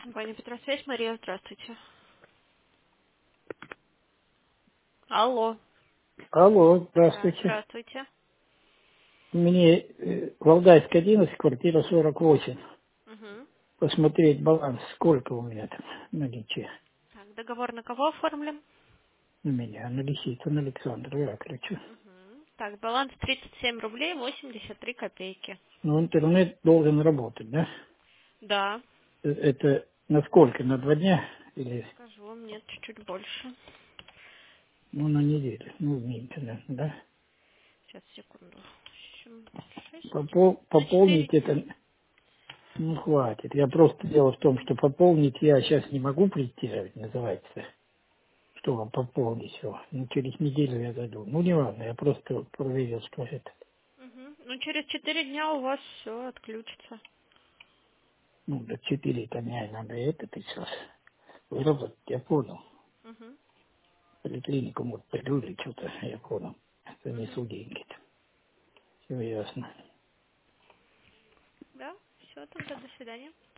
Компания Петросвязь, Мария, здравствуйте. Алло. Алло, Да, здравствуйте. здравствуйте. Мне Валдайская 11, квартира 48. Угу. Посмотреть баланс, сколько у меня там наличия. Так, договор на кого оформлен? У меня на Лисицын Александр Яковлевича. Угу. Так, баланс 37 рублей 83 копейки. Но интернет должен работать, да? Да. Это на сколько? На 2 дня? Или Скажу вам, нет, чуть-чуть больше. ну, на неделю? Ну, меньше, наверное, да? Сейчас, секунду. 6. На 4 Пополнить дня. это, ну, хватит. Я просто дело в том, что пополнить я сейчас не могу прийти, называется. Что вам пополнить его? Ну, через неделю я зайду. Ну, не важно, я просто вот проверил, что это. Угу. Ну, через 4 дня у вас все отключится. Ну, до 4 мне надо это сейчас выработать, я понял. Угу. В поликлинику вот приду или что-то, я понял. Угу. Занесу деньги-то. Все ясно. Да, все, тогда до свидания.